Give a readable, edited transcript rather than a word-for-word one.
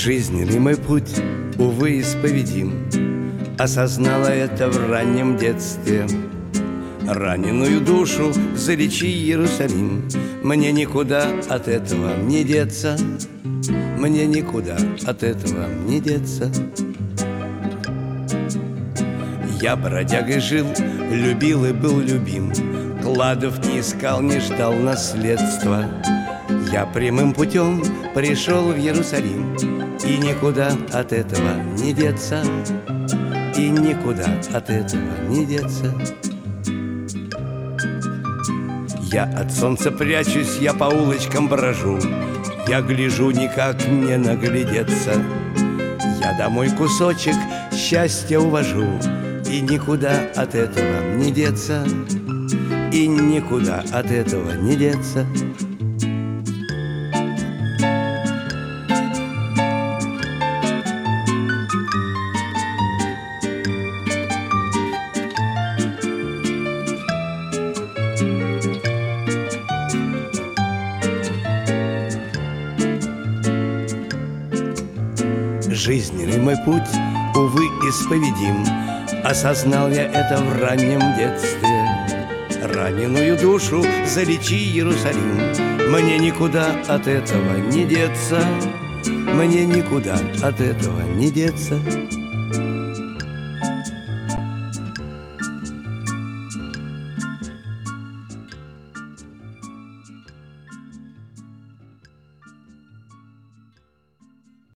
Жизненный мой путь, увы, исповедим. Осознала это в раннем детстве. Раненую душу залечи, Иерусалим. Мне никуда от этого не деться. Мне никуда от этого не деться. Я бродягой жил, любил и был любим. Кладов не искал, не ждал наследства. Я прямым путем пришел в Иерусалим. И никуда от этого не деться. И никуда от этого не деться. Я от солнца прячусь, я по улочкам брожу. Я гляжу, никак не наглядеться. Я домой кусочек счастья увожу. И никуда от этого не деться. И никуда от этого не деться. Жизненный мой путь, увы, исповедим. Осознал я это в раннем детстве. Раненую душу залечи, Иерусалим. Мне никуда от этого не деться. Мне никуда от этого не деться.